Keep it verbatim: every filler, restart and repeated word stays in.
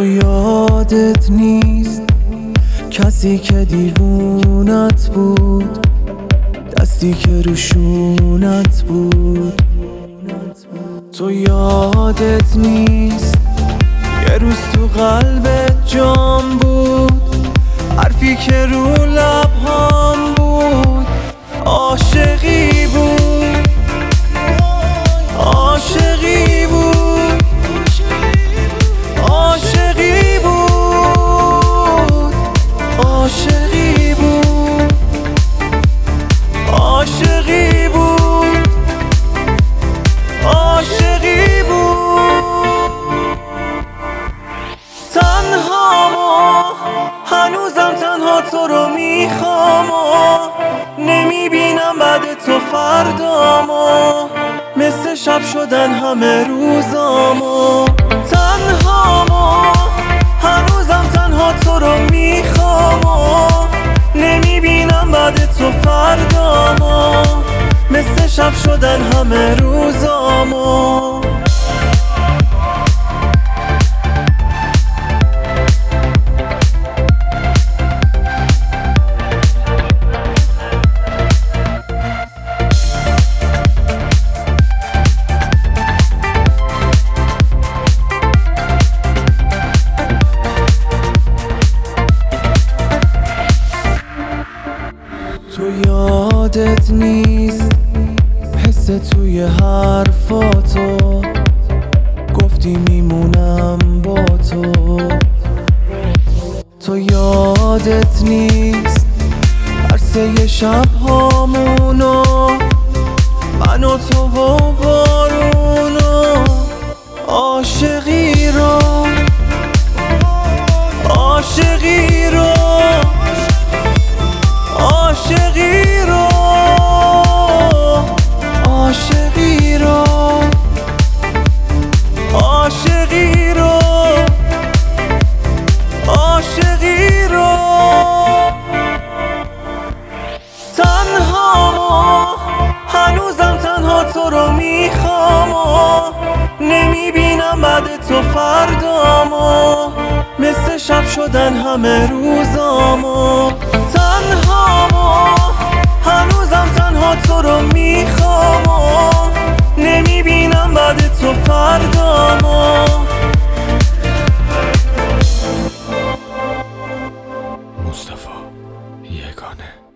یادت نیست کسی که دیوونت بود، دستی که روشونت بود. تو یادت نیست یه روز تو قلبت جام بود، حرفی که رو لبهام بود عاشقی بود، عاشقی بود، عاشقی بود، عاشقی بود، عاشقی بود، عاشقی بود. تنها ما هنوزم تنها تو رو میخوام و نمیبینم بعد تو فردامو، مثل شب شدن همه روزامو. تنها ما هنوزم تنها تو رو میخوام و نمیبینم بعد تو فردامو، مثل شب شدن همه روزامو. تو یادت نیست حس توی حرفاتو، گفتی میمونم با تو. تو یادت نیست عرصه شب هامونو، من و تو و بارونو، عاشقی رو، عاشقی رو، عاشقی رو، عاشقی رو، عاشقی رو، عاشقی رو. تنها ما هنوزم تنها تو رو میخوام و نمیبینم بعد تو فردامو، مثل شب شدن همه روزامو. تنها ما هنوزم تنها تو رو میخوام و نمیبینم بعد تو فردامو. مصطفی یگانه.